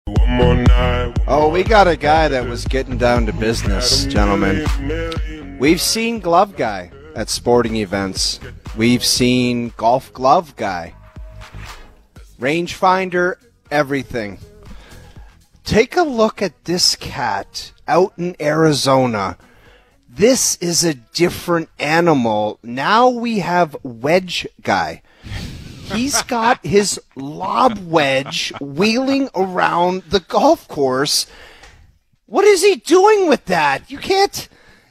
Oh, we got a guy that was getting down to business, gentlemen. We've seen Glove Guy at sporting events. We've seen Golf Glove Guy. Rangefinder, everything. Take a look at this cat out in Arizona. This is a different animal. Now we have Wedge Guy. He's got his lob wedge wheeling around the golf course. What is he doing with that? You can't,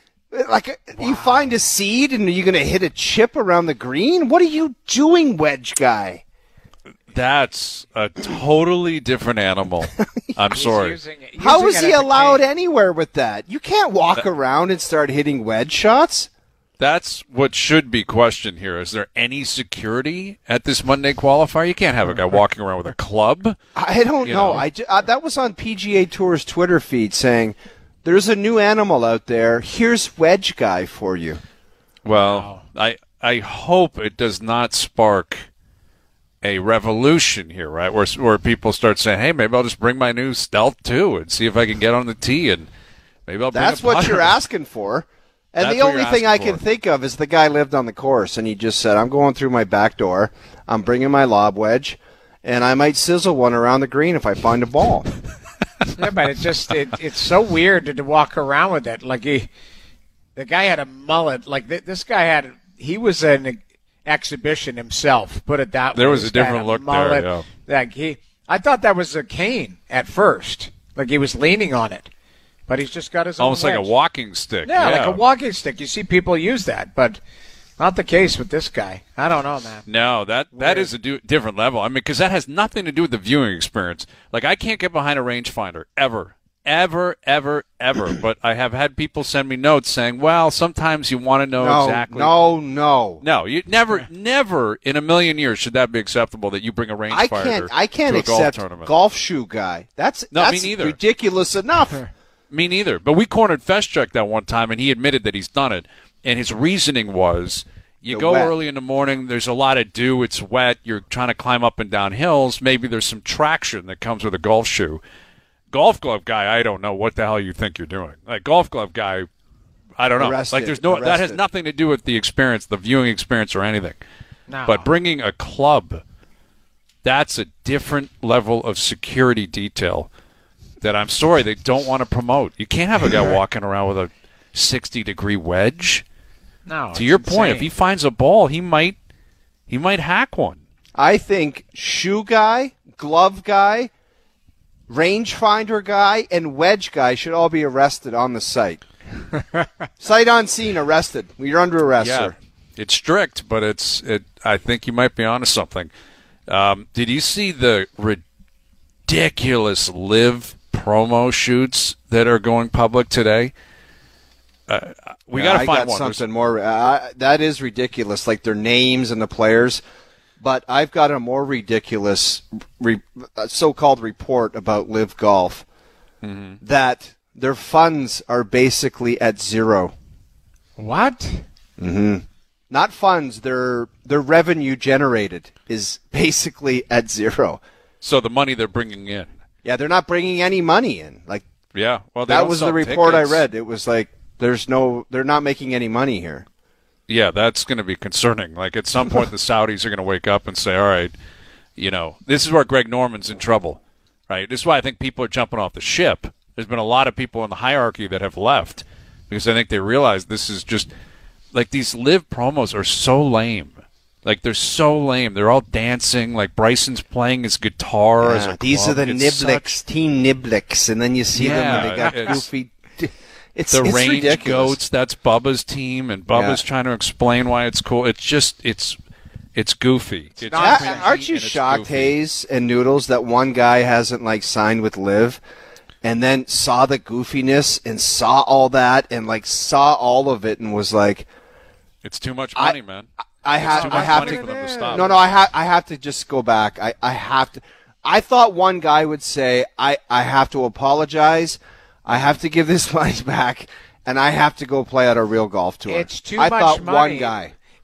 you find a seed and you're going to hit a chip around the green? What are you doing, Wedge Guy? That's a totally different animal. I'm sorry. How is he allowed anywhere with that? You can't walk around and start hitting wedge shots. That's what should be questioned here. Is there any security at this Monday qualifier? You can't have a guy walking around with a club. I don't know. That was on PGA Tour's Twitter feed saying, there's a new animal out there. Here's Wedge Guy for you. Well, I hope it does not spark a revolution here, right? Where people start saying, hey, maybe I'll just bring my new Stealth 2 and see if I can get on the tee, and maybe I'll bring That's what you're asking for. And That's the only thing I can think of is the guy lived on the course, and he just said, I'm going through my back door, I'm bringing my lob wedge, and I might sizzle one around the green if I find a ball. Yeah, but it's so weird to walk around with it. Like the guy had a mullet. Like this guy he was an exhibition himself, put it that way. There was a different look mullet. there, yeah. Like I thought that was a cane at first. Like he was leaning on it. But he's just got his own almost wedge. like a walking stick. Yeah, like a walking stick. You see people use that, but not the case with this guy. I don't know, man. No, that is a different level. I mean, because that has nothing to do with the viewing experience. Like, I can't get behind a rangefinder, ever. But I have had people send me notes saying, well, sometimes you want to know exactly. No, you never in a million years should that be acceptable that you bring a rangefinder I can't to a golf accept tournament. Golf shoe guy. That's me neither. Ridiculous enough. Me neither. But we cornered Feschuk that one time, and he admitted that he's done it. And his reasoning was, you go early in the morning, there's a lot of dew, it's wet, you're trying to climb up and down hills, maybe there's some traction that comes with a golf shoe. Golf glove guy, I don't know what the hell you think you're doing. Like, golf glove guy, I don't know. Like, that has nothing to do with the experience, the viewing experience or anything. No. But bringing a club, that's a different level of security detail that I'm sorry they don't want to promote. You can't have a guy walking around with a 60-degree wedge. No. To your point, if he finds a ball, he might hack one. I think shoe guy, glove guy, rangefinder guy, and wedge guy should all be arrested on the site. Sight unseen, arrested. You're under arrest, sir. It's strict, but I think you might be onto something. Did you see the ridiculous live promo shoots that are going public today? We got to find one. Something more. That is ridiculous, like their names and the players. But I've got a more ridiculous so-called report about Live Golf that their funds are basically at zero. What? Mm-hmm. Not funds. Their revenue generated is basically at zero. So the money they're bringing in. Yeah, they're not bringing any money in. Yeah, well, that was the report tickets. I read. It was like they're not making any money here. Yeah, that's going to be concerning. Like, at some point, the Saudis are going to wake up and say, all right, this is where Greg Norman's in trouble, right? This is why I think people are jumping off the ship. There's been a lot of people in the hierarchy that have left because I think they realize this is just, like, these live promos are so lame. Like, they're so lame. They're all dancing. Like, Bryson's playing his guitar as a club. These are the Niblix, Team Niblix, and then you see them when they got goofy. It's range ridiculous. goats. That's Bubba's team, and Bubba's trying to explain why it's cool. It's just it's goofy. Aren't you shocked, Hayes and Noodles, that one guy hasn't signed with Liv, and then saw the goofiness and saw all that and saw all of it and was like, "It's too much money, man." I have to for them to stop. No, I have to just go back. I have to. I thought one guy would say, I have to apologize. I have to give this money back, and I have to go play at a real golf tour. It's too much money. I thought one guy.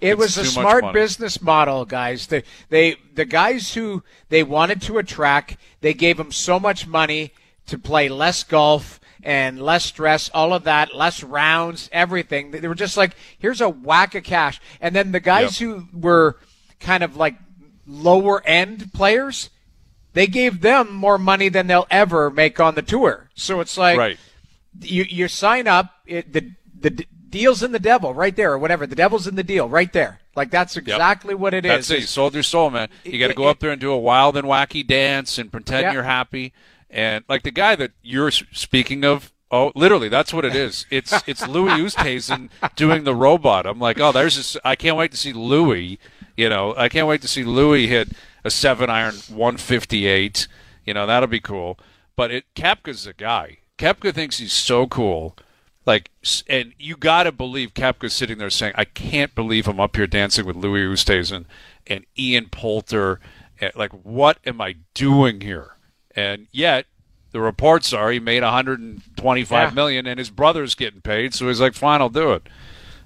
It was a smart business model, guys. The guys who they wanted to attract, they gave them so much money to play less golf and less stress, all of that, less rounds, everything. They were just like, here's a whack of cash. And then the guys who were kind of like lower end players, they gave them more money than they'll ever make on the tour. So it's like you sign up, the deal's in the devil right there, or whatever. The devil's in the deal right there. Like, that's exactly what it is. That's it. You sold your soul, man. You got to go up there and do a wild and wacky dance and pretend you're happy. And like the guy that you're speaking of, literally, that's what it is. It's Louis Oosthuizen doing the robot. I'm like, there's this. I can't wait to see Louis. I can't wait to see Louis hit a 7-iron 158. That'll be cool. But Koepka's a guy. Koepka thinks he's so cool. Like, and you got to believe Koepka's sitting there saying, I can't believe I'm up here dancing with Louis Oosthuizen and Ian Poulter. Like, what am I doing here? And yet, the reports are he made $125 million, and his brother's getting paid. So he's like, "Fine, I'll do it."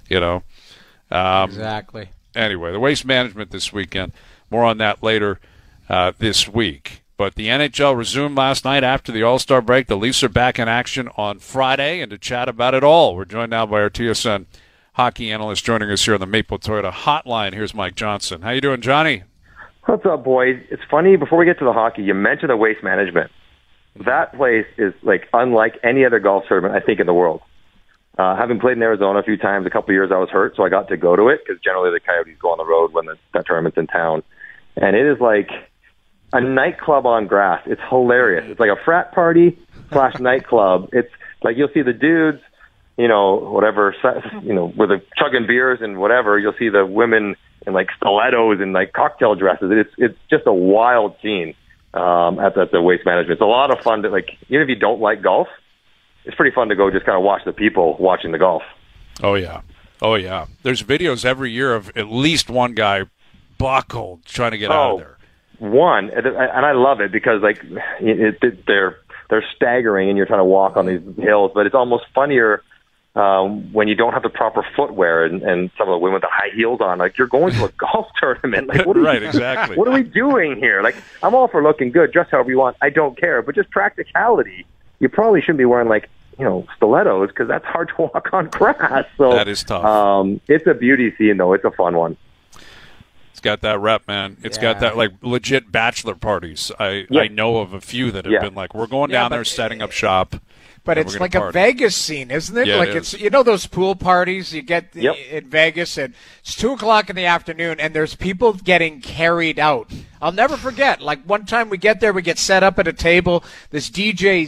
Exactly. Anyway, the Waste Management this weekend. More on that later this week. But the NHL resumed last night after the All-Star break. The Leafs are back in action on Friday, and to chat about it all, we're joined now by our TSN hockey analyst joining us here on the Maple Toyota Hotline. Here's Mike Johnson. How you doing, Johnny? What's up, boys? It's funny, before we get to the hockey, you mentioned the Waste Management. That place is like unlike any other golf tournament, I think, in the world. Having played in Arizona a few times, a couple of years I was hurt, so I got to go to it because generally the Coyotes go on the road when that tournament's in town. And it is like a nightclub on grass. It's hilarious. It's like a frat party / nightclub. It's like you'll see the dudes, whatever, where they're chugging beers and whatever. You'll see the women in like stilettos and like cocktail dresses. It's just a wild scene at the Waste Management. It's a lot of fun to, like, even if you don't like golf, it's pretty fun to go just kind of watch the people watching the golf. Oh yeah. There's videos every year of at least one guy buckled trying to get out of there. One, and I love it because like they're staggering and you're trying to walk on these hills, but it's almost funnier when you don't have the proper footwear and some of the women with the high heels on. Like, you're going to a golf tournament. Like, what are exactly. What are we doing here? Like, I'm all for looking good, dress however you want. I don't care, but just practicality. You probably shouldn't be wearing like stilettos because that's hard to walk on grass. So that is tough. It's a beauty scene though. It's a fun one. It's got that rep, man. It's got that, like, legit bachelor parties. I know of a few that have been like, we're going down there, setting up shop. But it's like a Vegas scene, isn't it? Yeah, like it's those pool parties you get in Vegas, and it's 2:00 in the afternoon, and there's people getting carried out. I'll never forget. Like, one time we get there, we get set up at a table. This DJ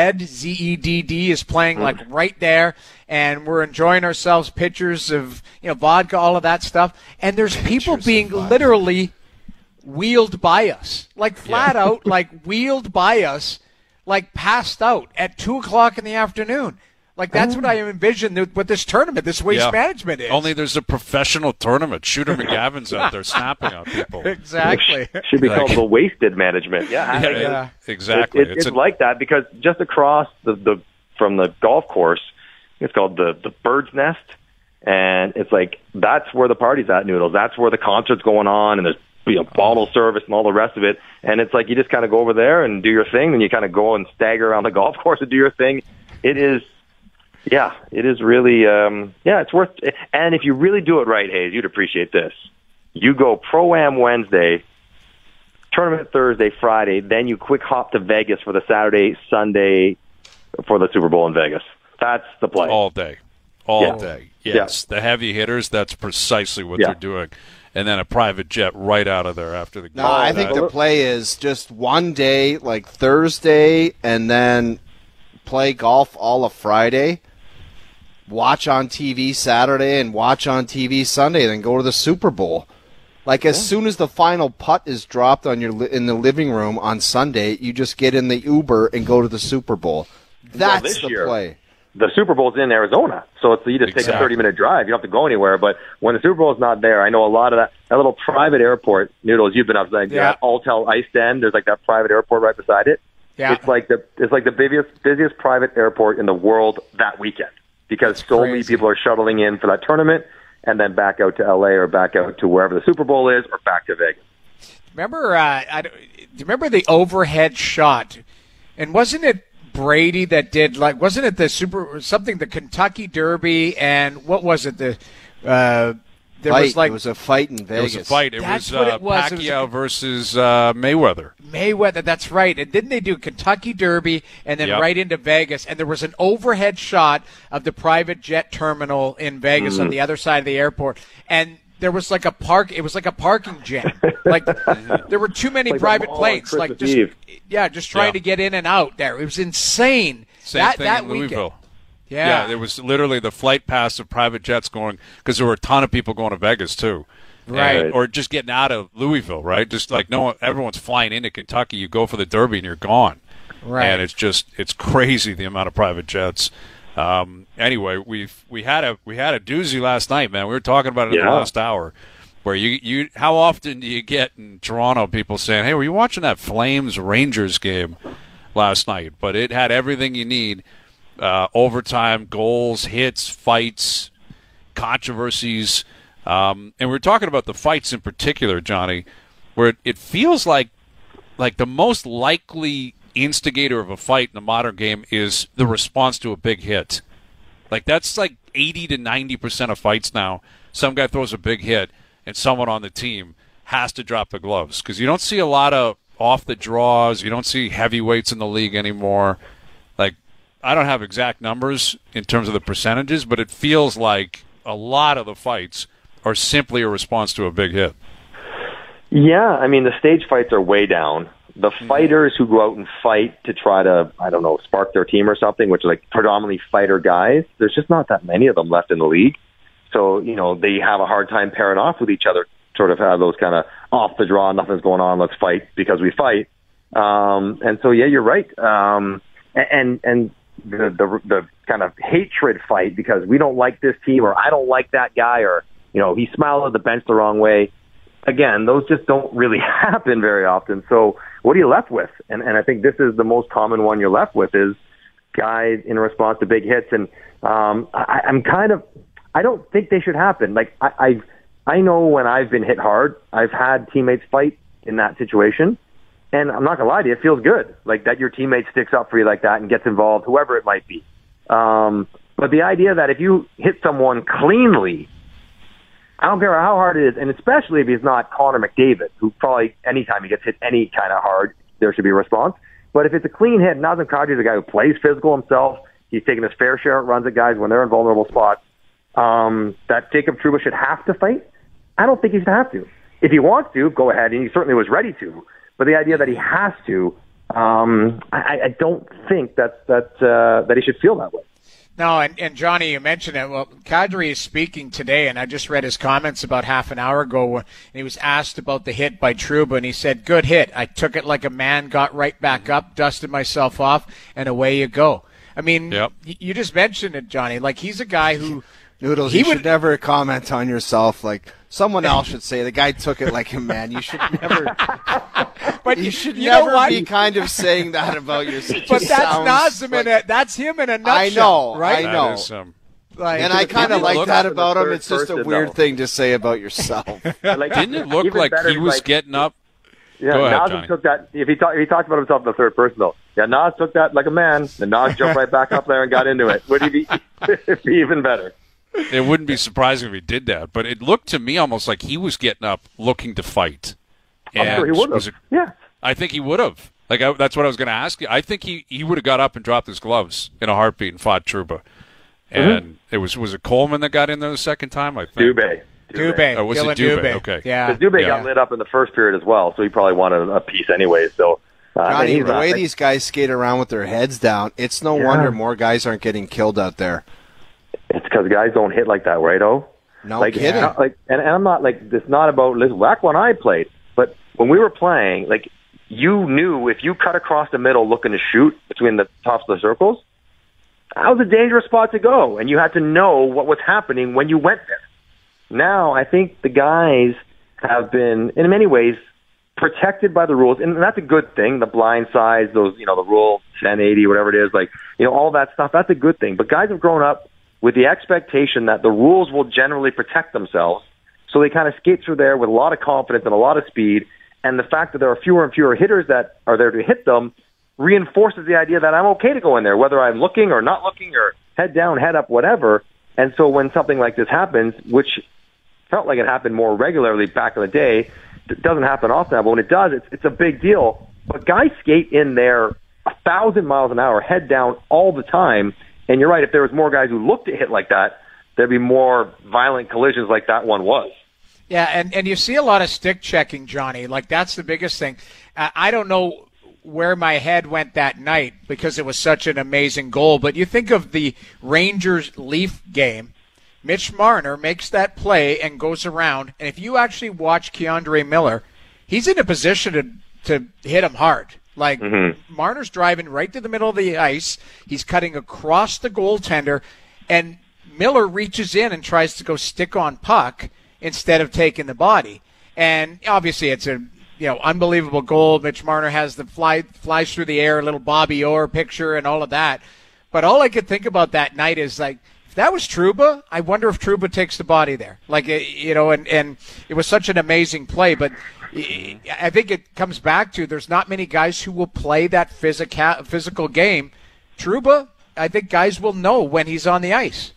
Zedd is playing like right there, and we're enjoying ourselves. Pictures of vodka, all of that stuff, and there's people being literally wheeled by us, like flat out, like wheeled by us. Like, passed out at 2:00 in the afternoon. Like, that's what I envision what this tournament, this Waste Management is. Only there's a professional tournament. Shooter McGavin's out there snapping on people. Exactly. It should be called the Wasted Management. Yeah, exactly. It's like that because just across from the golf course, it's called the Bird's Nest, and it's like that's where the party's at, Noodles. That's where the concert's going on, and there's bottle service and all the rest of it. And it's like you just kind of go over there and do your thing, then you kind of go and stagger around the golf course and do your thing. It is really, it's worth it. And if you really do it right, Hayes, you'd appreciate this. You go Pro-Am Wednesday, tournament Thursday, Friday, then you quick hop to Vegas for the Saturday, Sunday for the Super Bowl in Vegas. That's the play. All day. Yes. The heavy hitters, that's precisely what they're doing. And then a private jet right out of there after the game. No, I think the play is just one day, like Thursday, and then play golf all of Friday, watch on TV Saturday, and watch on TV Sunday, then go to the Super Bowl. Like, as soon as the final putt is dropped in the living room on Sunday, you just get in the Uber and go to the Super Bowl. That's the play. The Super Bowl's in Arizona, so you just take a 30-minute drive. You don't have to go anywhere. But when the Super Bowl's not there, I know a lot of that little private airport, Noodles, you've been up like Alltel Ice Den. There's like that private airport right beside it. Yeah. It's like the busiest private airport in the world that weekend because so many people are shuttling in for that tournament, and then back out to LA or back out to wherever the Super Bowl is or back to Vegas. Remember, do you remember the overhead shot? And wasn't it Brady that did, like, wasn't it the Kentucky Derby, and what was it? There was like, it was a fight in Vegas. It was a fight. It That's was what it was. Pacquiao versus Mayweather. Mayweather, that's right. And didn't they do Kentucky Derby and then Yep. right into Vegas? And there was an overhead shot of the private jet terminal in Vegas on the other side of the airport. And there was like it was like a parking jam. Like there were too many Like private a mall on planes. Like Christmas Eve. just trying to get in and out there. It was insane. Same thing that in weekend. Louisville. Yeah. There was literally the flight paths of private jets going, because there were a ton of people going to Vegas too. Right. And, or just getting out of Louisville, right? Just like everyone's flying into Kentucky. You go for the Derby and you're gone. Right. And it's crazy the amount of private jets. Anyway, we had a doozy last night, man. We were talking about it in the last hour, where you how often do you get in Toronto people saying, "Hey, were you watching that Flames Rangers game last night?" But it had everything you need. Overtime, goals, hits, fights, controversies. And we're talking about the fights in particular, Johnny, where it feels like the most likely instigator of a fight in the modern game is the response to a big hit. Like that's like 80 to 90% of fights now. Some guy throws a big hit and someone on the team has to drop the gloves, because you don't see a lot of off the draws. You don't see heavyweights in the league anymore. Like, I don't have exact numbers in terms of the percentages, but it feels like a lot of the fights are simply a response to a big hit. Yeah, I mean, the stage fights are way down. The fighters who go out and fight to try to, I don't know, spark their team or something, which are like predominantly fighter guys, there's just not that many of them left in the league. So, they have a hard time pairing off with each other, sort of have those kind of off the draw, nothing's going on, let's fight because we fight. And so, yeah, you're right. And the kind of hatred fight because we don't like this team, or I don't like that guy, or, he smiled at the bench the wrong way. Again, those just don't really happen very often. So what are you left with? And I think this is the most common one you're left with, is guys in response to big hits. And I don't think they should happen. Like I know when I've been hit hard, I've had teammates fight in that situation. And I'm not going to lie to you, it feels good. Like that your teammate sticks up for you like that and gets involved, whoever it might be. But the idea that if you hit someone cleanly, I don't care how hard it is, and especially if he's not Connor McDavid, who probably anytime he gets hit any kind of hard, there should be a response. But if it's a clean hit, Nazem Kadri is a guy who plays physical himself. He's taking his fair share of runs at guys when they're in vulnerable spots. That Jacob Trouba should have to fight. I don't think he should have to. If he wants to, go ahead, and he certainly was ready to. But the idea that he has to, I don't think that he should feel that way. No, and Johnny, you mentioned it. Well, Kadri is speaking today, and I just read his comments about half an hour ago, and he was asked about the hit by Trouba, and he said, "Good hit. I took it like a man, got right back up, dusted myself off, and away you go." I mean, you just mentioned it, Johnny. Like, he's a guy who... Noodles, you should never comment on yourself. Like, someone else should say, the guy took it like a man. You should never... But you should never be kind of saying that about yourself. But that's Nazem, that's him in a nutshell. I know, right? I know. Is, and I kind of like that about him. It's just a weird thing to say about yourself. Didn't it look like he was getting up? Yeah, Go ahead, Nas Johnny. took that. If he talked about himself in the third person, though, Nas took that like a man. And Nas jumped right back up there and got into it. Would he be even better? It wouldn't be surprising if he did that, but it looked to me almost like he was getting up, looking to fight. I'm sure he would have. Yeah, I think he would have. That's what I was going to ask you. I think he would have got up and dropped his gloves in a heartbeat and fought Trouba. And it was it Coleman that got in there the second time? I think Dubé. Oh, was Dylan it Dubé? Dubé. Okay. Yeah. Because Dubé got lit up in the first period as well, so he probably wanted a piece anyway. So, Johnny, the way these guys skate around with their heads down, it's no wonder more guys aren't getting killed out there. It's because guys don't hit like that, right? No kidding. And I'm not it's not about back when I played, but when we were playing, you knew if you cut across the middle looking to shoot between the tops of the circles, that was a dangerous spot to go, and you had to know what was happening when you went there. Now, I think the guys have been, in many ways, protected by the rules, and that's a good thing. The blind sides, those, the rule 1080, whatever it is, all that stuff, that's a good thing. But guys have grown up with the expectation that the rules will generally protect themselves. So they kind of skate through there with a lot of confidence and a lot of speed. And the fact that there are fewer and fewer hitters that are there to hit them reinforces the idea that I'm okay to go in there, whether I'm looking or not looking or head down, head up, whatever. And so when something like this happens, which felt like it happened more regularly back in the day, it doesn't happen often, but when it does, it's a big deal. But guys skate in there 1,000 miles an hour, head down all the time. And you're right, if there was more guys who looked to hit like that, there'd be more violent collisions like that one was. Yeah, and you see a lot of stick checking, Johnny. Like, that's the biggest thing. I don't know where my head went that night because it was such an amazing goal, but you think of the Rangers-Leaf game, Mitch Marner makes that play and goes around, and if you actually watch Keandre Miller, he's in a position to hit him hard. Like, Marner's driving right to the middle of the ice, he's cutting across the goaltender, and Miller reaches in and tries to go stick on puck instead of taking the body. And obviously it's a unbelievable goal. Mitch Marner has the flies through the air, a little Bobby Orr picture and all of that. But all I could think about that night is, like, if that was Trouba, I wonder if Trouba takes the body there. Like, and it was such an amazing play. But I think it comes back to there's not many guys who will play that physical game. Trouba, I think guys will know when he's on the ice.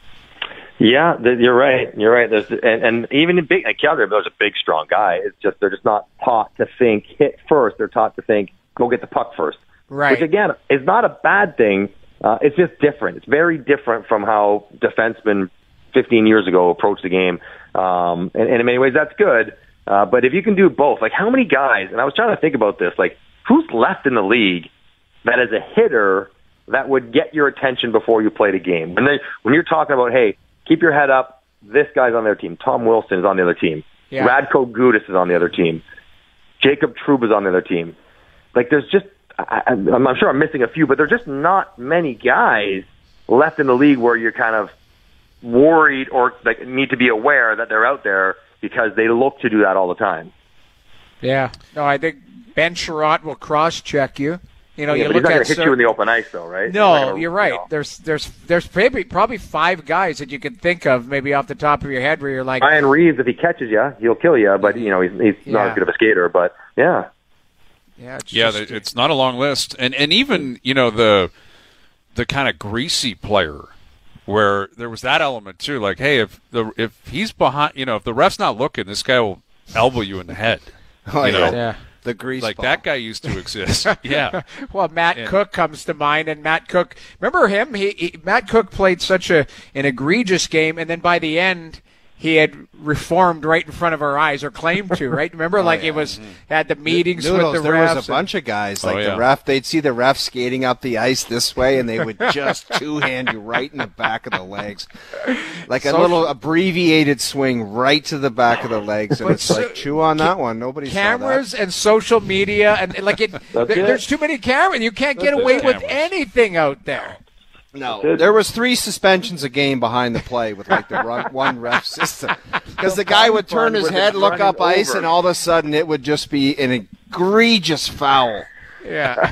Yeah, you're right. You're right. And even in big, Calgary Miller's a big, strong guy. It's just they're just not taught to think hit first. They're taught to think go get the puck first. Right. Which again is not a bad thing. It's just different. It's very different from how defensemen 15 years ago approached the game. And in many ways, that's good. But if you can do both, like how many guys? And I was trying to think about this. Like who's left in the league that is a hitter that would get your attention before you play the game? When you're talking about, hey, keep your head up. This guy's on their team. Tom Wilson is on the other team. Yeah. Radko Gudas is on the other team. Jacob Trouba is on the other team. Like, there's just, I'm sure I'm missing a few, but there's just not many guys left in the league where you're kind of worried or like need to be aware that they're out there because they look to do that all the time. Yeah. No, I think Ben Sherratt will cross-check you. You look at. He's not going to hit you in the open ice, though, right? No, you're right. There's probably 5 guys that you can think of, maybe off the top of your head, where you're like Ryan Reeves. If he catches you, he'll kill you. But he's not as good of a skater. But yeah, it's not a long list, and even the kind of greasy player, where there was that element too. Like, hey, if he's behind, if the ref's not looking, this guy will elbow you in the head. Yeah. The grease like ball. That guy used to exist. Yeah. Well, Matt Cook comes to mind, and Matt Cook, remember him? Matt Cook played such an egregious game, and then by the end, he had reformed right in front of our eyes, or claimed to, right? Remember, it was had the meetings Noodles, with the there refs. There was a bunch of guys, the yeah. ref. They'd see the ref skating up the ice this way, and they would just two-hand you right in the back of the legs, like a little abbreviated swing right to the back of the legs, and it's like chew on that one. Nobody cameras saw that. And social media, and like there's too many cameras. You can't get away with anything out there. No, there was 3 suspensions a game behind the play with the one ref system, because the guy would turn his head, look up ice, and all of a sudden it would just be an egregious foul. Yeah.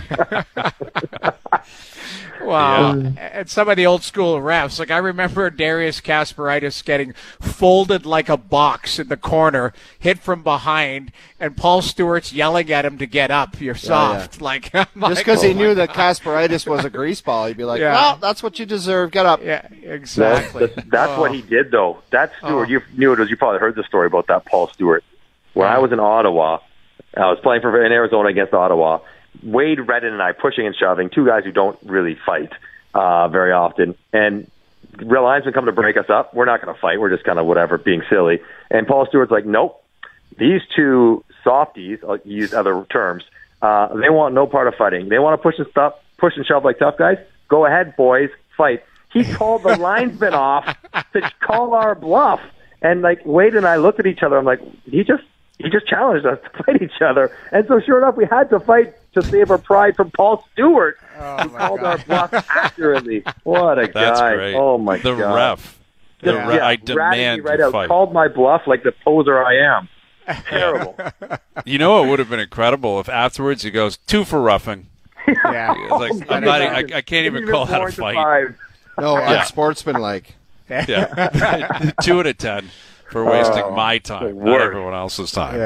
Wow. Yeah. And some of the old school refs, like I remember Darius Kasparaitis getting folded like a box in the corner, hit from behind, and Paul Stewart's yelling at him to get up. You're soft. Yeah. Just because he knew that Kasparaitis was a grease ball, he'd be like, well, that's what you deserve. Get up. Yeah, exactly. That's what he did, though. That Stewart, you knew it, you probably heard the story about that Paul Stewart. When I was in Ottawa, I was playing in Arizona against Ottawa. Wade Redden and I pushing and shoving, 2 guys who don't really fight very often. And real linesmen come to break us up. We're not going to fight. We're just kind of whatever, being silly. And Paul Stewart's like, nope. These 2 softies, I'll use other terms, they want no part of fighting. They want to push and shove like tough guys. Go ahead, boys, fight. He called the linesman off to call our bluff. And Wade and I looked at each other. I'm like, he just challenged us to fight each other. And so sure enough, we had to fight to save our pride from Paul Stewart, who called our bluff accurately. What a That's guy. Great. Oh, my the God. Ref. I demand right to out. fight. Called my bluff like the poser I am. Terrible. You know what would have been incredible if afterwards he goes 2 for roughing. Yeah. I can't even call that a fight. No, unsportsmanlike. Yeah, 2 out of 10 for wasting my time, not everyone else's time.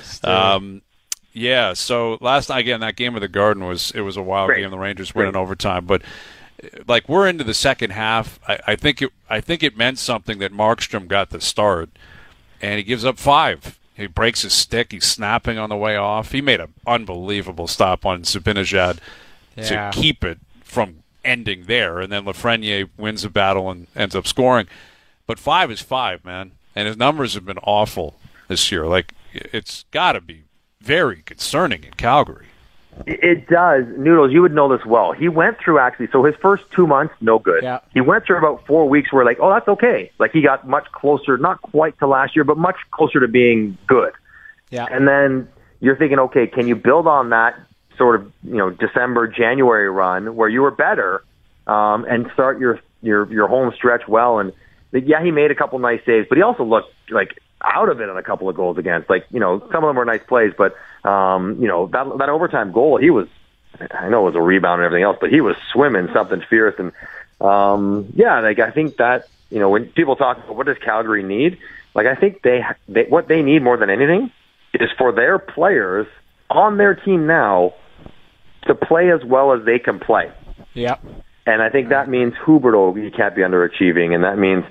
Yeah. So last night, again, that game of the Garden was a wild game. The Rangers win in overtime, but like we're into the second half. I think it meant something that Markstrom got the start, and he gives up 5. He breaks his stick. He's snapping on the way off. He made an unbelievable stop on Zibanejad to keep it from ending there, and then Lafreniere wins the battle and ends up scoring. But 5 is 5, man, and his numbers have been awful this year. Like, it's got to be very concerning in Calgary. It does. Noodles, you would know this well. He went through so his first 2 months, no good. Yeah. He went through about 4 weeks where like, oh, that's okay. Like he got much closer, not quite to last year, but much closer to being good. Yeah. And then you're thinking, okay, can you build on that sort of, December, January run where you were better, and start your home stretch well? And he made a couple nice saves, but he also looked like out of it on a couple of goals against. Like, some of them were nice plays, but that overtime goal, I know it was a rebound and everything else, but he was swimming something fierce. And I think that, when people talk about what does Calgary need, like I think they what they need more than anything is for their players on their team now to play as well as they can play. Yeah. And I think that means Huberdeau, he can't be underachieving, and that means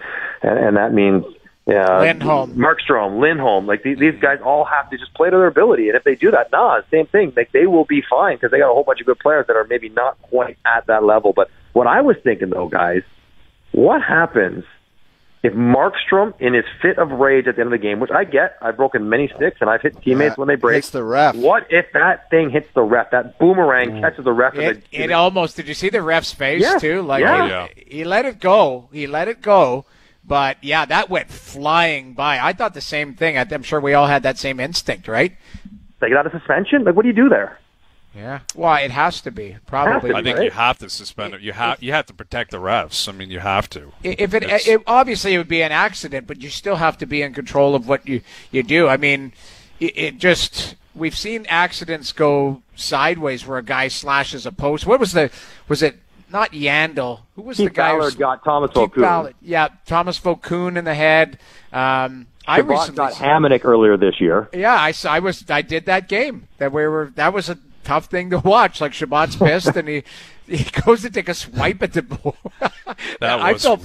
Lindholm. Markstrom, Lindholm, like these guys all have to just play to their ability. And if they do that, same thing. Like they will be fine because they got a whole bunch of good players that are maybe not quite at that level. But what I was thinking though, guys, what happens if Markstrom, in his fit of rage at the end of the game, which I get, I've broken many sticks and I've hit teammates when they break. Hits the ref. What if that thing hits the ref? That boomerang catches the ref. It almost. Did you see the ref's face too? Like yeah. He let it go. But that went flying by. I thought the same thing. I'm sure we all had that same instinct, right? They got a suspension. Like, what do you do there? Yeah. Well, it has to be probably. I think you have to suspend it. You have to protect the refs. I mean, you have to. If it obviously it would be an accident, but you still have to be in control of what you do. I mean, it just we've seen accidents go sideways where a guy slashes a post. Was it not Yandel? Who was Keith the guy? Ballard got Thomas Vokoun. Yeah, Thomas Vokoun in the head. I recently got Hamonic earlier this year. Yeah, I did that game. That was a tough thing to watch. Like Shabbat's pissed and he goes to take a swipe at the ball. I felt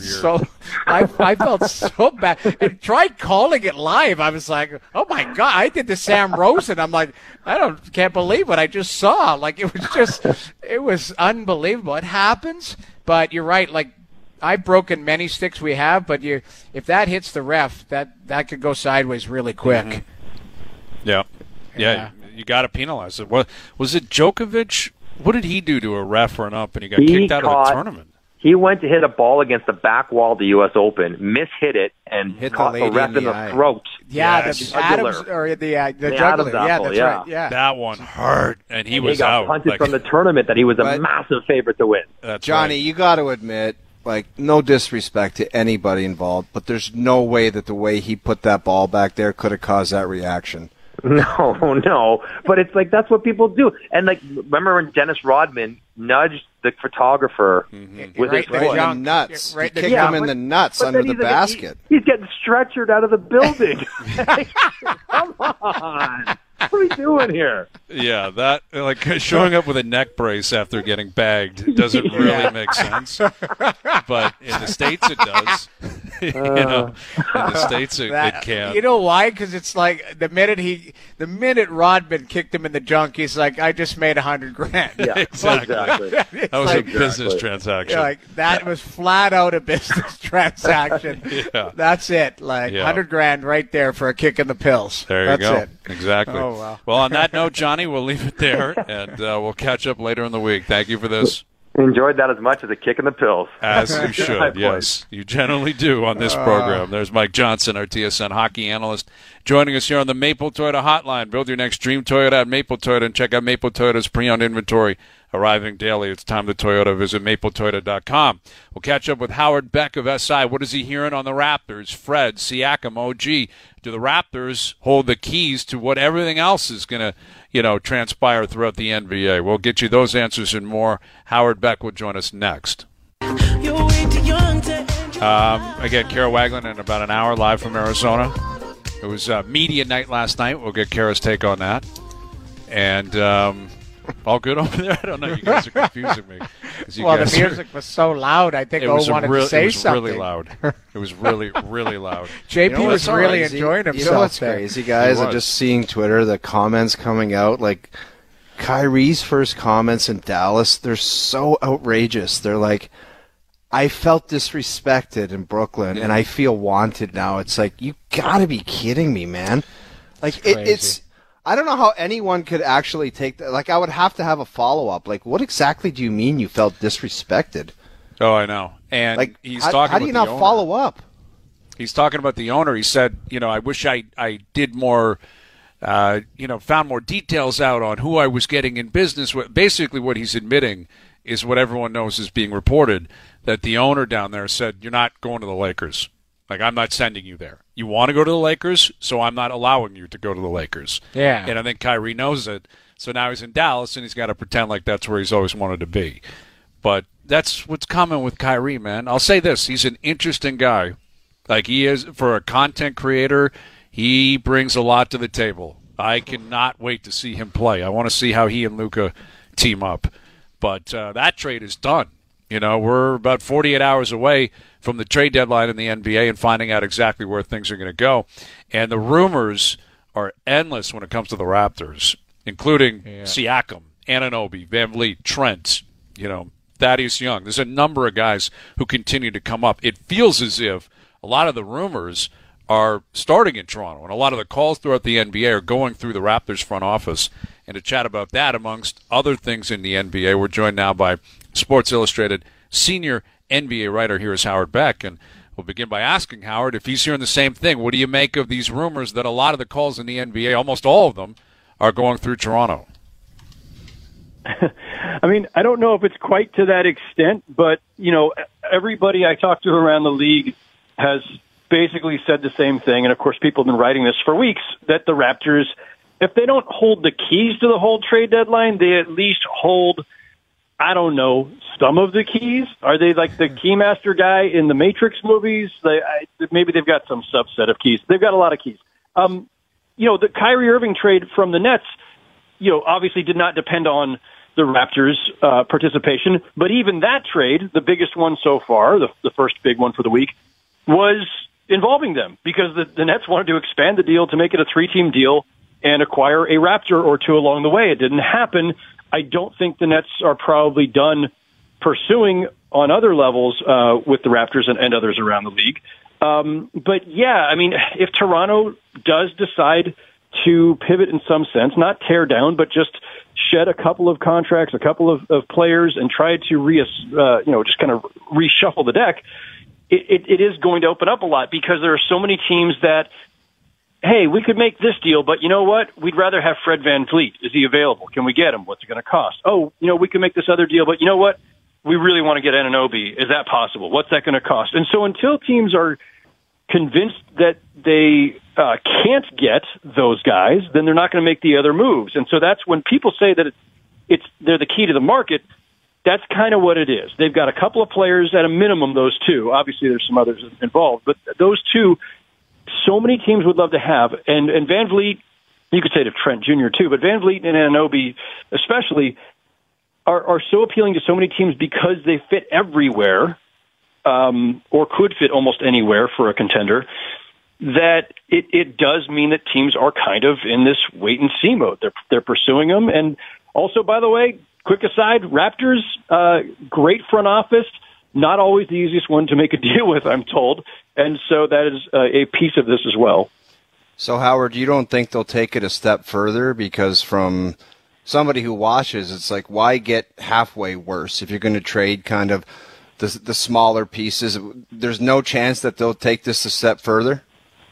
so bad. And tried calling it live. I was like, oh my God, I did the Sam Rosen. I'm like, can't believe what I just saw. Like it was unbelievable. It happens, but you're right. Like I've broken many sticks we have, but if that hits the ref, that could go sideways really quick. Mm-hmm. Yeah. You got to penalize it. Was it Djokovic? What did he do to a ref for an up and he got kicked out of the tournament? He went to hit a ball against the back wall of the U.S. Open, mishit it, and hit caught the ref in the throat. Yeah, the Adams or the juggler. Yeah, that's right. Yeah, that one hurt, and he was got out. Punted from the tournament that he was a massive favorite to win. That's Johnny, right. You got to admit, like, no disrespect to anybody involved, but there's no way that the way he put that ball back there could have caused that reaction. No, but it's like that's what people do. And like, remember when Dennis Rodman nudged the photographer with his foot? Right in the nuts. He kicked him in the nuts under the basket. He's getting stretchered out of the building. Come on. What are we doing here? Yeah, that like showing up with a neck brace after getting bagged doesn't really make sense. But in the States, it does. In the States, it can. You know why? Because it's like the minute Rodman kicked him in the junk, he's like, I just made $100,000. Yeah, exactly. That was a business transaction. Like that was flat out a business transaction. Yeah. That's it. Like $100,000 right there for a kick in the pills. There you That's go. It. Exactly. Oh, wow. Well, on that note, Johnny, we'll leave it there, and we'll catch up later in the week. Thank you for this. Enjoyed that as much as a kick in the pills. As you should, yes. You generally do on this program. There's Mike Johnson, our TSN hockey analyst, joining us here on the Maple Toyota Hotline. Build your next dream Toyota at Maple Toyota, and check out Maple Toyota's pre-owned inventory arriving daily. It's time to Toyota. Visit mapletoyota.com. We'll catch up with Howard Beck of SI. What is he hearing on the Raptors? Fred, Siakam, OG. Do the Raptors hold the keys to what everything else is going to, transpire throughout the NBA? We'll get you those answers and more. Howard Beck will join us next. Again, Kara Wagland in about an hour live from Arizona. It was media night last night. We'll get Kara's take on that. And all good over there? I don't know. You guys are confusing me. Well, the music was so loud, I think O wanted to say something. It was really loud. It was really, really loud. JP was really enjoying himself. You know what's crazy, guys? I'm just seeing Twitter, the comments coming out. Like, Kyrie's first comments in Dallas, they're so outrageous. They're like, I felt disrespected in Brooklyn, and I feel wanted now. It's like, you got to be kidding me, man. Like, it's I don't know how anyone could actually take that. Like, I would have to have a follow-up. Like, what exactly do you mean you felt disrespected? Oh, I know. And like, he's talking how do you not follow up? He's talking about the owner. He said, I wish I did more, found more details out on who I was getting in business with. Basically, what he's admitting is what everyone knows is being reported, that the owner down there said, you're not going to the Lakers. Like, I'm not sending you there. You want to go to the Lakers, so I'm not allowing you to go to the Lakers. Yeah. And I think Kyrie knows it. So now he's in Dallas, and he's got to pretend like that's where he's always wanted to be. But that's what's common with Kyrie, man. I'll say this. He's an interesting guy. Like, he is, for a content creator, he brings a lot to the table. I cannot wait to see him play. I want to see how he and Luka team up. But that trade is done. We're about 48 hours away from the trade deadline in the NBA and finding out exactly where things are going to go. And the rumors are endless when it comes to the Raptors, including Siakam, Anunoby, Van Vliet, Trent, Thaddeus Young. There's a number of guys who continue to come up. It feels as if a lot of the rumors are starting in Toronto, and a lot of the calls throughout the NBA are going through the Raptors front office. And to chat about that, amongst other things in the NBA, we're joined now by Sports Illustrated senior NBA writer. Here is Howard Beck, and we'll begin by asking Howard if he's hearing the same thing. What do you make of these rumors that a lot of the calls in the NBA, almost all of them, are going through Toronto? I mean, I don't know if it's quite to that extent, but, everybody I talked to around the league has basically said the same thing. And, of course, people have been writing this for weeks, that the Raptors, if they don't hold the keys to the whole trade deadline, they at least hold, I don't know, some of the keys. Are they like the keymaster guy in the Matrix movies? Maybe they've got some subset of keys. They've got a lot of keys. The Kyrie Irving trade from the Nets, obviously did not depend on the Raptors' participation. But even that trade, the biggest one so far, the first big one for the week, was involving them because the Nets wanted to expand the deal to make it a 3-team deal and acquire a Raptor or two along the way. It didn't happen. I don't think the Nets are probably done pursuing on other levels with the Raptors and others around the league. But yeah, I mean, if Toronto does decide to pivot in some sense, not tear down, but just shed a couple of contracts, a couple of players, and try to just kind of reshuffle the deck, it is going to open up a lot because there are so many teams that, hey, we could make this deal, but you know what? We'd rather have Fred VanVleet. Is he available? Can we get him? What's it going to cost? Oh, we can make this other deal, but you know what? We really want to get Anunoby. Is that possible? What's that going to cost? And so until teams are convinced that they can't get those guys, then they're not going to make the other moves. And so that's when people say that they're the key to the market. That's kind of what it is. They've got a couple of players at a minimum, those two. Obviously, there's some others involved, but those two, so many teams would love to have. And VanVleet, you could say to Trent Jr. too, but VanVleet and Anunoby especially are so appealing to so many teams because they fit everywhere, or could fit almost anywhere for a contender, that it does mean that teams are kind of in this wait-and-see mode. They're pursuing them. And also, by the way, quick aside, Raptors, great front office, not always the easiest one to make a deal with, I'm told. And so that is a piece of this as well. So, Howard, you don't think they'll take it a step further? Because from somebody who watches, it's like, why get halfway worse if you're going to trade kind of the smaller pieces? There's no chance that they'll take this a step further?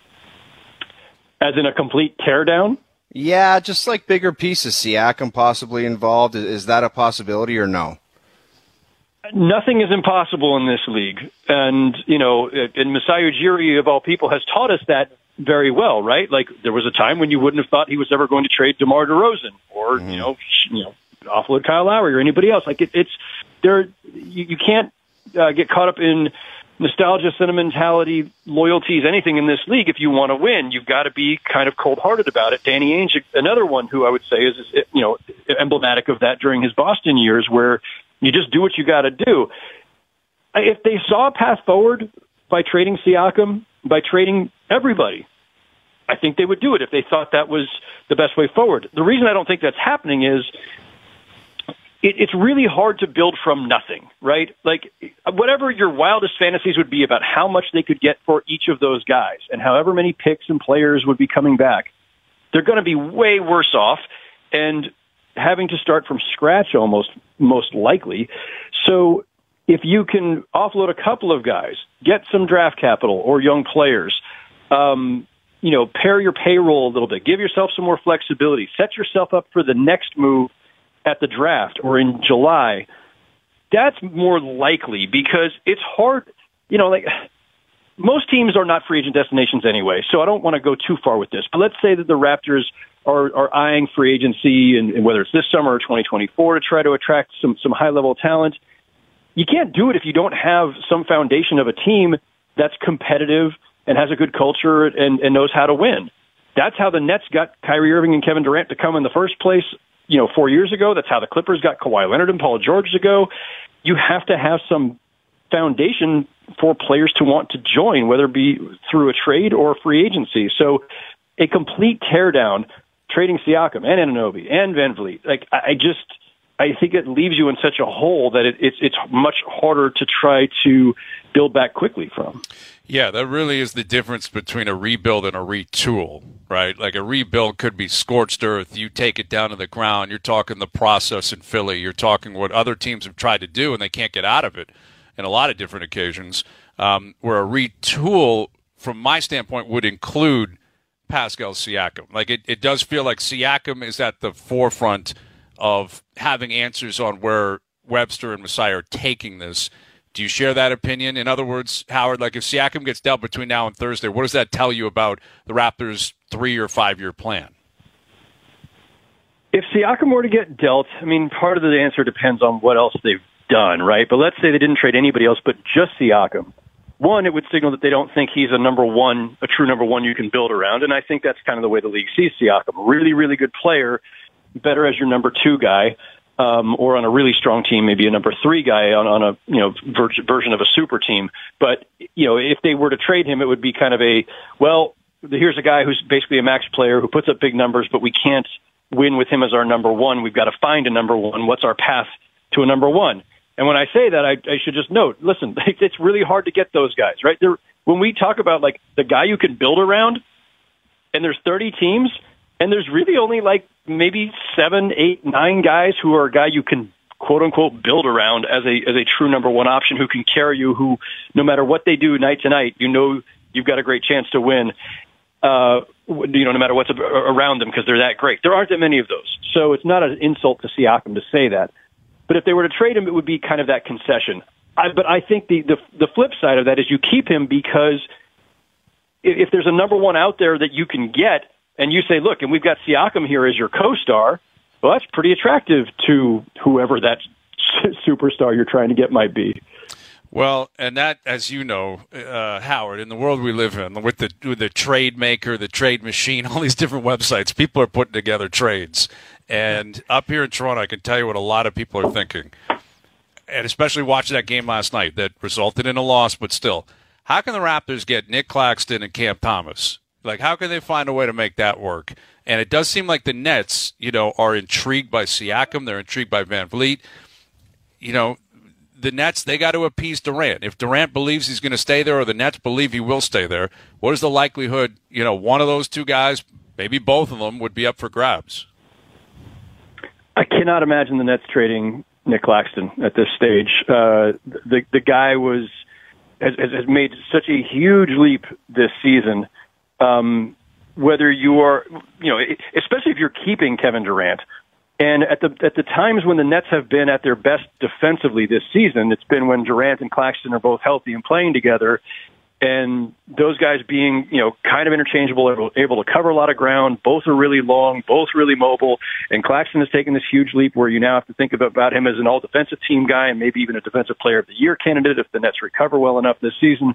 As in a complete teardown? Yeah, just like bigger pieces. Siakam possibly involved. Is that a possibility or no? Nothing is impossible in this league. And, and Masai Ujiri, of all people, has taught us that very well, right? Like, there was a time when you wouldn't have thought he was ever going to trade DeMar DeRozan or, offload Kyle Lowry or anybody else. Like, you can't get caught up in nostalgia, sentimentality, loyalties, anything in this league. If you want to win, you've got to be kind of cold-hearted about it. Danny Ainge, another one who I would say is emblematic of that during his Boston years, where you just do what you got to do. If they saw a path forward by trading Siakam, by trading everybody, I think they would do it if they thought that was the best way forward. The reason I don't think that's happening is it's really hard to build from nothing, right? Like, whatever your wildest fantasies would be about how much they could get for each of those guys and however many picks and players would be coming back, they're going to be way worse off and having to start from scratch almost, most likely. So if you can offload a couple of guys, get some draft capital or young players, pair your payroll a little bit, give yourself some more flexibility, set yourself up for the next move at the draft or in July, that's more likely because it's hard, most teams are not free agent destinations anyway, so I don't want to go too far with this. But let's say that the Raptors are eyeing free agency, and whether it's this summer or 2024, to try to attract some high-level talent. You can't do it if you don't have some foundation of a team that's competitive and has a good culture and knows how to win. That's how the Nets got Kyrie Irving and Kevin Durant to come in the first place, 4 years ago. That's how the Clippers got Kawhi Leonard and Paul George ago. You have to have some foundation for players to want to join, whether it be through a trade or free agency. So a complete teardown, trading Siakam and Anunoby and Van Vliet, I think it leaves you in such a hole that it's much harder to try to build back quickly from. Yeah, that really is the difference between a rebuild and a retool, right? Like a rebuild could be scorched earth. You take it down to the ground. You're talking the process in Philly. You're talking what other teams have tried to do, and they can't get out of it in a lot of different occasions. Where a retool, from my standpoint, would include Pascal Siakam. Like it does feel like Siakam is at the forefront of having answers on where Webster and Masai are taking this. Do you share that opinion? In other words, Howard, like if Siakam gets dealt between now and Thursday, what does that tell you about the Raptors' 3 or 5 year plan? If Siakam were to get dealt, part of the answer depends on what else they've done, right? But let's say they didn't trade anybody else but just Siakam. One, it would signal that they don't think he's a true number one you can build around, and I think that's kind of the way the league sees Siakam. A really, really good player, better as your number two guy, or on a really strong team, maybe a number three guy on a version of a super team. But if they were to trade him, it would be kind of here's a guy who's basically a max player who puts up big numbers, but we can't win with him as our number one. We've got to find a number one. What's our path to a number one? And when I say that, I should just note, listen, it's really hard to get those guys, right? When we talk about like the guy you can build around, and there's 30 teams, and there's really only like maybe 7, 8, 9 guys who are a guy you can quote unquote build around as a true number one option who can carry you, who no matter what they do night to night, you've got a great chance to win. No matter what's around them because they're that great. There aren't that many of those. So it's not an insult to Siakam to say that. But if they were to trade him, it would be kind of that concession. But I think the flip side of that is you keep him because if there's a number one out there that you can get and you say, look, and we've got Siakam here as your co-star, well, that's pretty attractive to whoever that superstar you're trying to get might be. Well, and that, as you know, Howard, in the world we live in, with the trade maker, the trade machine, all these different websites, people are putting together trades. And up here in Toronto, I can tell you what a lot of people are thinking, and especially watching that game last night that resulted in a loss, but still, how can the Raptors get Nick Claxton and Cam Thomas? Like, how can they find a way to make that work? And it does seem like the Nets, are intrigued by Siakam. They're intrigued by Van Vliet. The Nets, they got to appease Durant. If Durant believes he's going to stay there or the Nets believe he will stay there, what is the likelihood, one of those two guys, maybe both of them, would be up for grabs? I cannot imagine the Nets trading Nick Claxton at this stage. The guy has made such a huge leap this season. Whether you are, especially if you're keeping Kevin Durant, and at the times when the Nets have been at their best defensively this season, it's been when Durant and Claxton are both healthy and playing together. and those guys being, kind of interchangeable, able to cover a lot of ground. Both are really long, both really mobile, and Claxton has taken this huge leap where you now have to think about him as an all-defensive team guy and maybe even a Defensive Player of the Year candidate if the Nets recover well enough this season,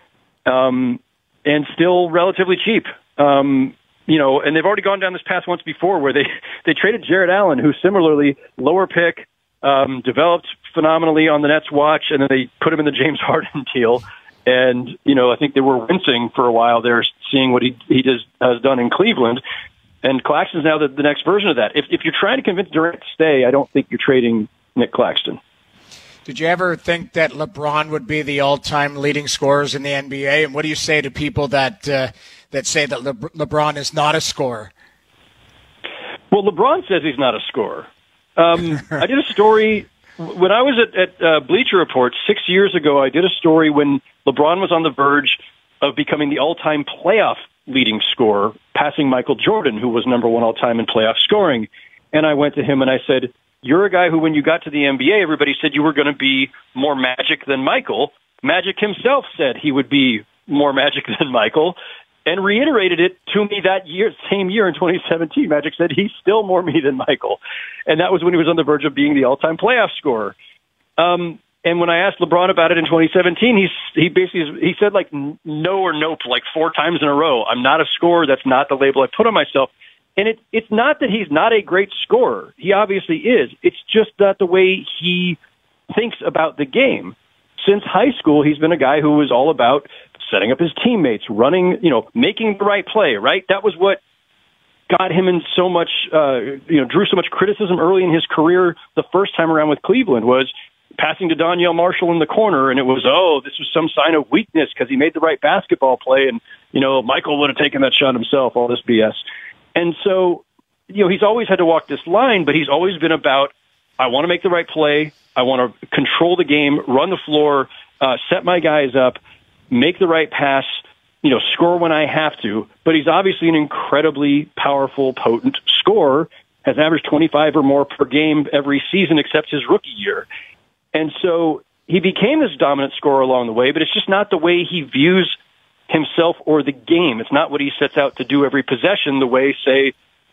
and still relatively cheap. And they've already gone down this path once before where they traded Jarrett Allen, who similarly lower pick, developed phenomenally on the Nets watch, and then they put him in the James Harden deal. And, I think they were wincing for a while there, seeing what he has done in Cleveland. And Claxton's now the next version of that. If you're trying to convince Durant to stay, I don't think you're trading Nick Claxton. Did you ever think that LeBron would be the all-time leading scorers in the NBA? And what do you say to people that say that LeBron is not a scorer? Well, LeBron says he's not a scorer. I did a story when I was at Bleacher Report 6 years ago. I did a story when LeBron was on the verge of becoming the all-time playoff leading scorer, passing Michael Jordan, who was number one all-time in playoff scoring. And I went to him and I said, "You're a guy who, when you got to the NBA, everybody said you were going to be more Magic than Michael. Magic himself said he would be more Magic than Michael, and reiterated it to me that same year in 2017. Magic said he's still more me than Michael." And that was when he was on the verge of being the all-time playoff scorer. And when I asked LeBron about it in 2017, he said like no or nope like 4 times in a row. I'm not a scorer. That's not the label I put on myself. And it's not that he's not a great scorer. He obviously is. It's just not the way he thinks about the game. Since high school, he's been a guy who was all about setting up his teammates, running, making the right play, right? That was what got him in so much, drew so much criticism early in his career the first time around with Cleveland, was passing to Donyell Marshall in the corner, and it was, this was some sign of weakness because he made the right basketball play, and, Michael would have taken that shot himself, all this BS. And so, he's always had to walk this line, but he's always been about, I want to make the right play, I want to control the game, run the floor, set my guys up, make the right pass, score when I have to. But he's obviously an incredibly powerful, potent scorer, has averaged 25 or more per game every season except his rookie year. And so he became this dominant scorer along the way, but it's just not the way he views himself or the game. It's not what he sets out to do every possession the way, say,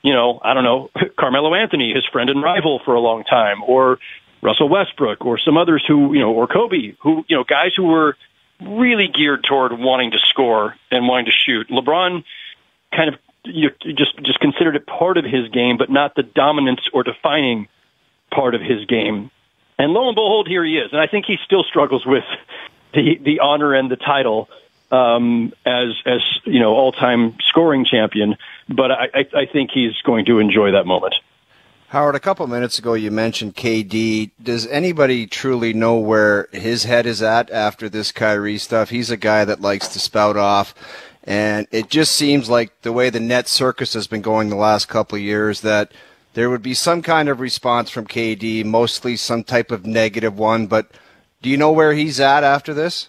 Carmelo Anthony, his friend and rival for a long time, or Russell Westbrook, or some others who, or Kobe, who, guys who were really geared toward wanting to score and wanting to shoot. LeBron kind of just considered it part of his game, but not the dominant or defining part of his game. And lo and behold, here he is. And I think he still struggles with the honor and the title as all-time scoring champion. But I think he's going to enjoy that moment. Howard, a couple minutes ago you mentioned KD. Does anybody truly know where his head is at after this Kyrie stuff? He's a guy that likes to spout off, and it just seems like the way the net circus has been going the last couple of years that there would be some kind of response from KD, mostly some type of negative one. But do you know where he's at after this?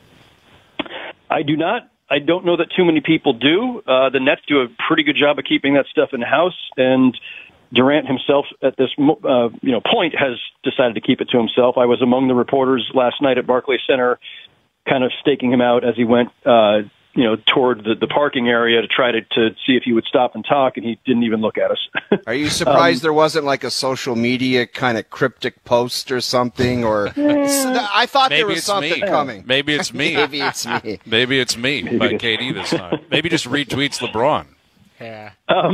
I do not. I don't know that too many people do. The Nets do a pretty good job of keeping that stuff in-house, and Durant himself at this point has decided to keep it to himself. I was among the reporters last night at Barclays Center, kind of staking him out as he went toward the parking area to try to see if he would stop and talk, and he didn't even look at us. Are you surprised there wasn't like a social media kind of cryptic post or something? Or I thought there was something coming. Maybe it's me. Maybe it's me. Maybe it's me by KD this time. Maybe just retweets LeBron. Yeah.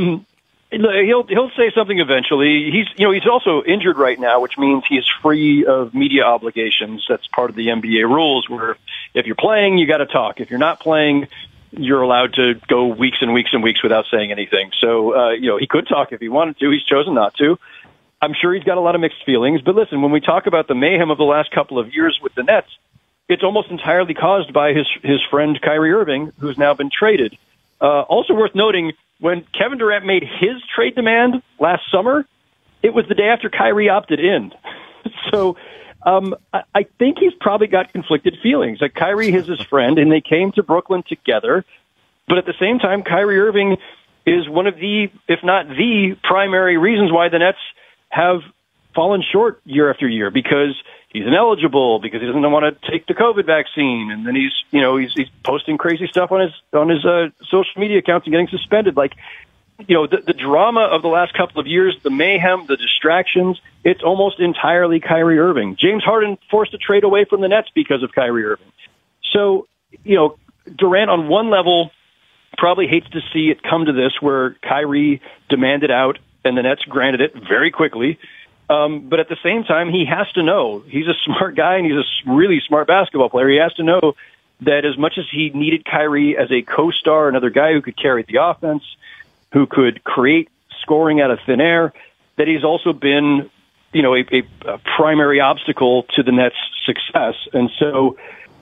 He'll say something eventually. He's also injured right now, which means he's free of media obligations. That's part of the NBA rules, where if you're playing, you got to talk. If you're not playing, you're allowed to go weeks and weeks and weeks without saying anything. So, he could talk if he wanted to. He's chosen not to. I'm sure he's got a lot of mixed feelings. But listen, when we talk about the mayhem of the last couple of years with the Nets, it's almost entirely caused by his friend Kyrie Irving, who's now been traded. Also worth noting, when Kevin Durant made his trade demand last summer, it was the day after Kyrie opted in. So I think he's probably got conflicted feelings. Like, Kyrie is his friend, and they came to Brooklyn together. But at the same time, Kyrie Irving is one of the, if not the primary reasons why the Nets have fallen short year after year, because he's ineligible because he doesn't want to take the COVID vaccine, and then he's posting crazy stuff on his social media accounts and getting suspended. Like, the drama of the last couple of years, the mayhem, the distractions, it's almost entirely Kyrie Irving. James Harden forced a trade away from the Nets because of Kyrie Irving. So, Durant on one level probably hates to see it come to this where Kyrie demanded out and the Nets granted it very quickly. But at the same time, he has to know, he's a smart guy and he's a really smart basketball player. He has to know that as much as he needed Kyrie as a co-star, another guy who could carry the offense, who could create scoring out of thin air, that he's also been, a primary obstacle to the Nets' success. And so,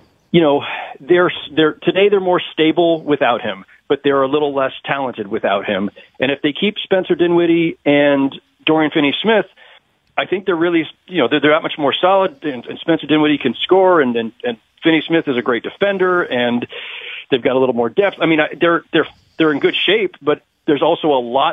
today they're more stable without him, but they're a little less talented without him. And if they keep Spencer Dinwiddie and Dorian Finney-Smith, I think they're really, they're that much more solid, and Spencer Dinwiddie can score, and Finney-Smith is a great defender, and they've got a little more depth. I mean, they're in good shape, but there's also a lot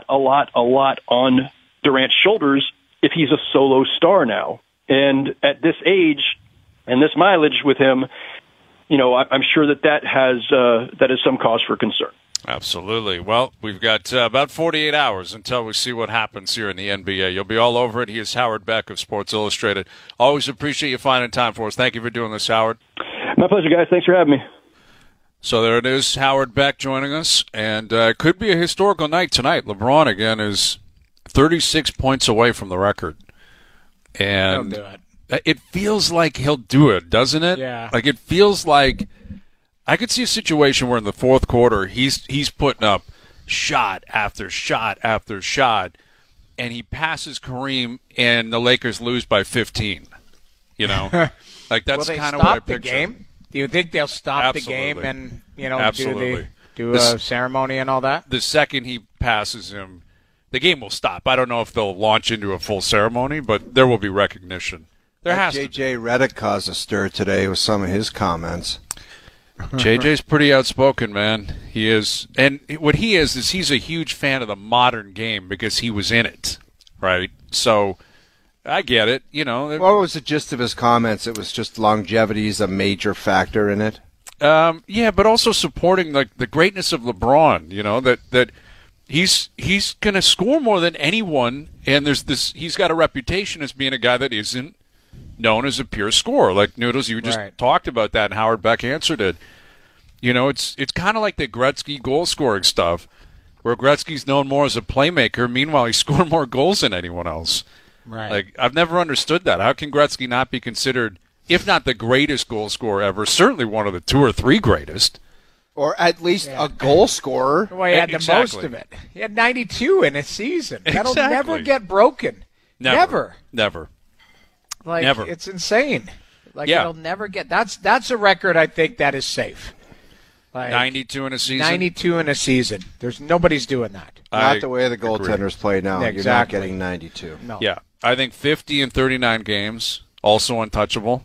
on Durant's shoulders if he's a solo star now. And at this age and this mileage with him, I'm sure that is some cause for concern. Absolutely. Well, we've got about 48 hours until we see what happens here in the NBA. You'll be all over it. He is Howard Beck of Sports Illustrated. Always appreciate you finding time for us. Thank you for doing this, Howard. My pleasure, guys. Thanks for having me. So there it is, Howard Beck joining us, and it could be a historical night tonight. LeBron, again, is 36 points away from the record. And He'll do it. It feels like he'll do it, doesn't it? Yeah. Like, it feels like I could see a situation where in the fourth quarter he's putting up shot after shot after shot, and he passes Kareem, and the Lakers lose by 15. Like, that's kind of what I picture. The game? Do you think they'll stop the game and do a ceremony and all that? The second he passes him, the game will stop. I don't know if they'll launch into a full ceremony, but there will be recognition. There has to be. JJ Redick caused a stir today with some of his comments. JJ's pretty outspoken, man. He is, and what he is he's a huge fan of the modern game because he was in it, right? So I get it, What was the gist of his comments? It was just longevity is a major factor in it. Yeah, but also supporting the greatness of LeBron. That he's going to score more than anyone, and he's got a reputation as being a guy that isn't known as a pure scorer. Like Noodles, you just talked about that, and Howard Beck answered it. It's kind of like the Gretzky goal scoring stuff, where Gretzky's known more as a playmaker. Meanwhile, he scored more goals than anyone else. Right. Like, I've never understood that. How can Gretzky not be considered, if not the greatest goal scorer ever, certainly one of the 2 or 3 greatest? Or at least a goal scorer. Well, he had the most of it. He had 92 in a season. That'll never get broken. Never. Like, never. It's insane. Like, it'll never get. That's a record I think that is safe. Like, 92 in a season? 92 in a season. Nobody's doing that. Not the way the goaltenders play now. Exactly. You're not getting 92. No. Yeah. I think 50 in 39 games, also untouchable.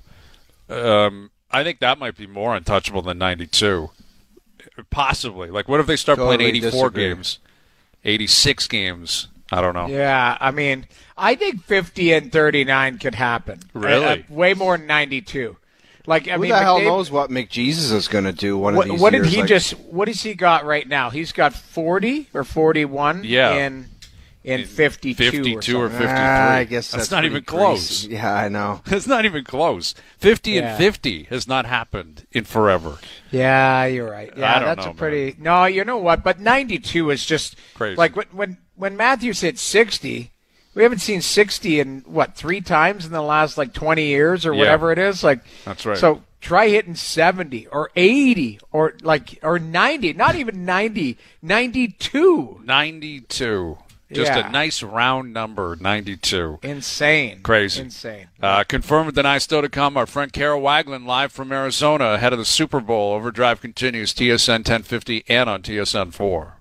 I think that might be more untouchable than 92. Possibly. Like, what if they start playing 84 games, 86 games? I don't know. Yeah, I mean, I think 50 and 39 could happen. Really? Way more than 92. Like, Who the hell knows what McJesus is going to do one of these what years? What has he got right now? He's got 40 or 41 in 52 or 53. I guess that's not even close. Yeah, I know. It's not even close. 50 and 50 has not happened in forever. Yeah, you're right. Yeah, that's a pretty. Man. No, you know what? But 92 is just crazy. Like when Matthews hit 60, we haven't seen 60 in 3 times in the last 20 years or whatever it is. Like, that's right. So try hitting 70 or 80 or 90. Not even 90. 92. 92. Just a nice round number, 92. Insane. Crazy. Insane. Confirm and deny still to come. Our friend Carol Waglin live from Arizona ahead of the Super Bowl. Overdrive continues, TSN 1050 and on TSN 4.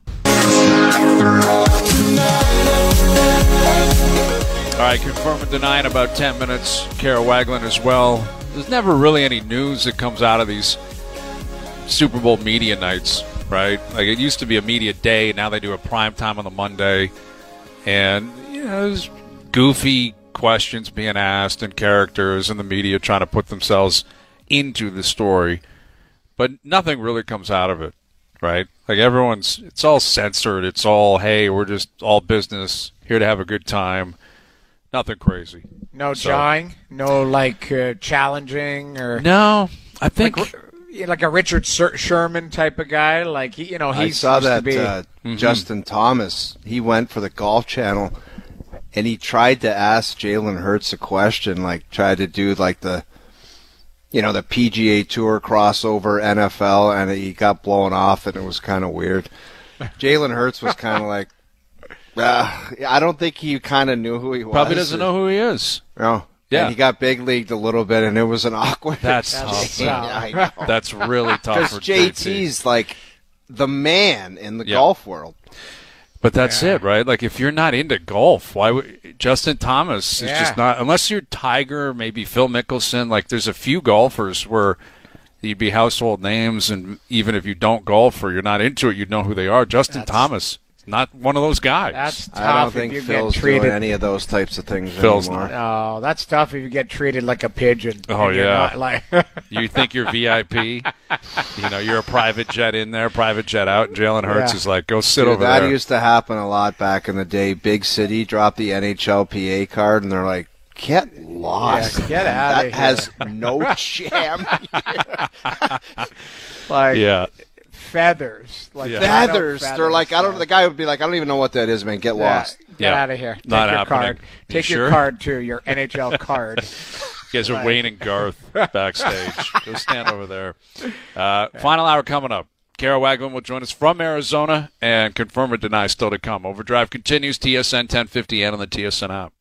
All right, confirm and deny in about 10 minutes. Carol Waglin as well. There's never really any news that comes out of these Super Bowl media nights, right? Like, it used to be a media day. Now they do a prime time on the Monday. And, it was goofy, questions being asked and characters and the media trying to put themselves into the story, but nothing really comes out of it, right? Like it's all censored. It's all, hey, we're just all business, here to have a good time. Nothing crazy. No jawing, no challenging or no. I think like a Richard Sherman type of guy. Like he's I saw that to be, Justin Thomas. He went for the Golf Channel, and he tried to ask Jalen Hurts a question, like tried to do like the PGA Tour crossover NFL, and he got blown off, and it was kind of weird. Jalen Hurts was kind of like, I don't think he kind of knew who he was. Probably doesn't know who he is. No. Yeah. And he got big leagued a little bit, and it was an awkward. That's tough. I know. That's really tough Because for JT's like the man in the golf world. But that's it, right? Like, if you're not into golf, why would Justin Thomas is just not, unless you're Tiger, maybe Phil Mickelson. Like, there's a few golfers where you'd be household names, and even if you don't golf or you're not into it, you'd know who they are. Justin Thomas, not one of those guys. That's tough. I don't think if you Phil's get treated, doing any of those types of things Phil's anymore. No, that's tough if you get treated like a pigeon. Oh, and you're yeah. not like You think you're VIP? You're a private jet in there, private jet out, and Jalen Hurts is like, go sit over that there. used to happen a lot back in the day. Big city dropped the NHLPA card, and they're like, get lost. Yeah, get out of here. That has no chance. feathers. Like feathers. They're like, I don't. The guy would be like, I don't even know what that is, man. Get lost. Get out of here. Take Not your happening. card. Take You your sure? card too. Your NHL card. You guys are Wayne and Garth backstage. Go stand over there. Final hour coming up. Kara Wagman will join us from Arizona and confirm or deny still to come. Overdrive continues. TSN 1050 and on the TSN app.